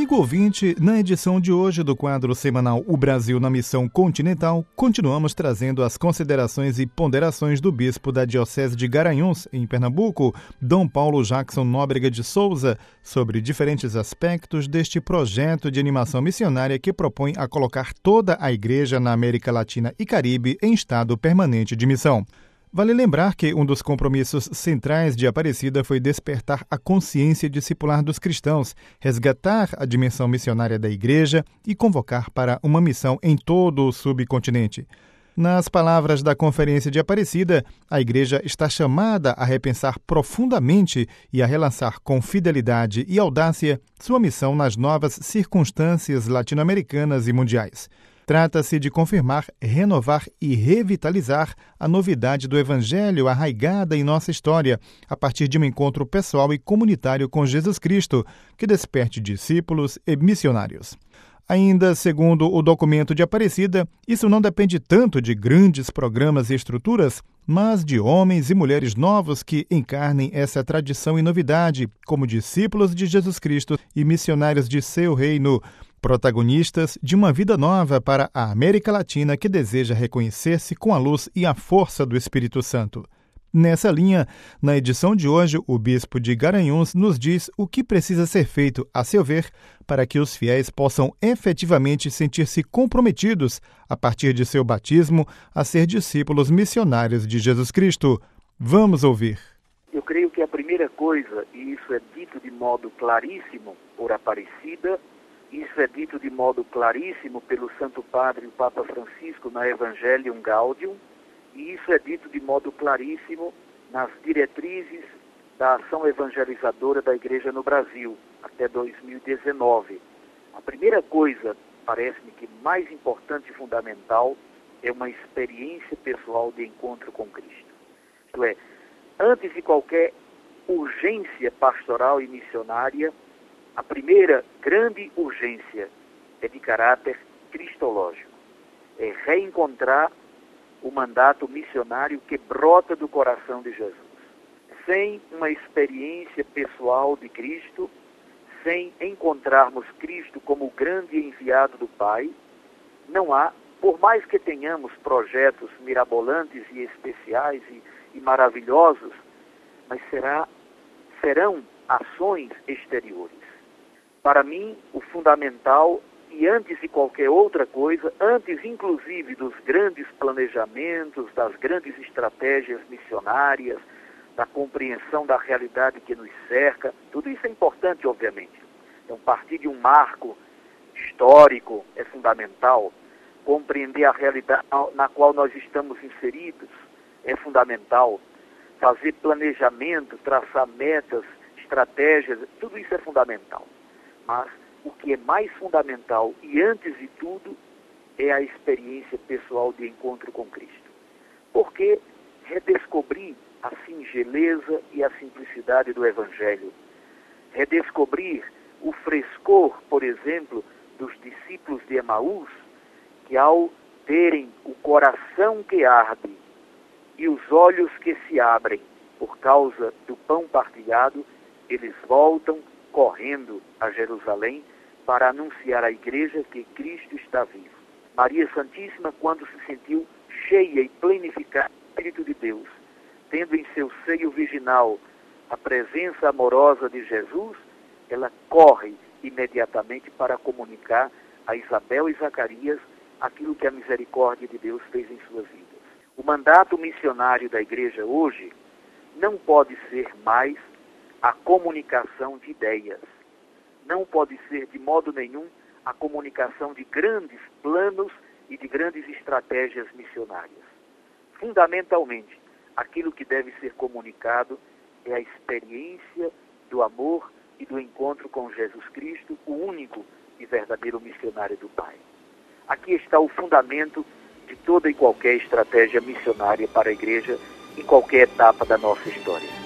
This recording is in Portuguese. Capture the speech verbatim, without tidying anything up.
Amigo ouvinte, na edição de hoje do quadro semanal O Brasil na Missão Continental, continuamos trazendo as considerações e ponderações do bispo da Diocese de Garanhuns, em Pernambuco, Dom Paulo Jackson Nóbrega de Souza, sobre diferentes aspectos deste projeto de animação missionária que propõe a colocar toda a Igreja na América Latina e Caribe em estado permanente de missão. Vale lembrar que um dos compromissos centrais de Aparecida foi despertar a consciência discipular dos cristãos, resgatar a dimensão missionária da Igreja e convocar para uma missão em todo o subcontinente. Nas palavras da Conferência de Aparecida, a Igreja está chamada a repensar profundamente e a relançar com fidelidade e audácia sua missão nas novas circunstâncias latino-americanas e mundiais. Trata-se de confirmar, renovar e revitalizar a novidade do Evangelho arraigada em nossa história, a partir de um encontro pessoal e comunitário com Jesus Cristo, que desperte discípulos e missionários. Ainda segundo o documento de Aparecida, isso não depende tanto de grandes programas e estruturas, mas de homens e mulheres novos que encarnem essa tradição e novidade, como discípulos de Jesus Cristo e missionários de seu reino, protagonistas de uma vida nova para a América Latina que deseja reconhecer-se com a luz e a força do Espírito Santo. Nessa linha, na edição de hoje, o bispo de Garanhuns nos diz o que precisa ser feito, a seu ver, para que os fiéis possam efetivamente sentir-se comprometidos, a partir de seu batismo, a ser discípulos missionários de Jesus Cristo. Vamos ouvir. Eu creio que a primeira coisa, e isso é dito de modo claríssimo por Aparecida, isso é dito de modo claríssimo pelo Santo Padre, o Papa Francisco, na Evangelium Gaudium, e isso é dito de modo claríssimo nas diretrizes da ação evangelizadora da Igreja no Brasil, até dois mil e dezenove. A primeira coisa, parece-me que mais importante e fundamental, é uma experiência pessoal de encontro com Cristo. Isto é, antes de qualquer urgência pastoral e missionária, a primeira grande urgência é de caráter cristológico. É reencontrar o mandato missionário que brota do coração de Jesus. Sem uma experiência pessoal de Cristo, sem encontrarmos Cristo como o grande enviado do Pai, não há, por mais que tenhamos projetos mirabolantes e especiais e, e maravilhosos, mas será, serão ações exteriores. Para mim, o fundamental, e antes de qualquer outra coisa, antes inclusive dos grandes planejamentos, das grandes estratégias missionárias, da compreensão da realidade que nos cerca, tudo isso é importante, obviamente. Então, partir de um marco histórico é fundamental, compreender a realidade na qual nós estamos inseridos é fundamental, fazer planejamento, traçar metas, estratégias, tudo isso é fundamental. Mas o que é mais fundamental e antes de tudo é a experiência pessoal de encontro com Cristo. Porque redescobrir a singeleza e a simplicidade do Evangelho, redescobrir o frescor, por exemplo, dos discípulos de Emaús, que ao terem o coração que arde e os olhos que se abrem por causa do pão partilhado, eles voltam correndo a Jerusalém para anunciar à Igreja que Cristo está vivo. Maria Santíssima, quando se sentiu cheia e plenificada do Espírito de Deus, tendo em seu seio virginal a presença amorosa de Jesus, ela corre imediatamente para comunicar a Isabel e Zacarias aquilo que a misericórdia de Deus fez em suas vidas. O mandato missionário da Igreja hoje não pode ser mais a comunicação de ideias. Não pode ser, de modo nenhum, a comunicação de grandes planos e de grandes estratégias missionárias. Fundamentalmente, aquilo que deve ser comunicado é a experiência do amor e do encontro com Jesus Cristo, o único e verdadeiro missionário do Pai. Aqui está o fundamento de toda e qualquer estratégia missionária para a Igreja em qualquer etapa da nossa história.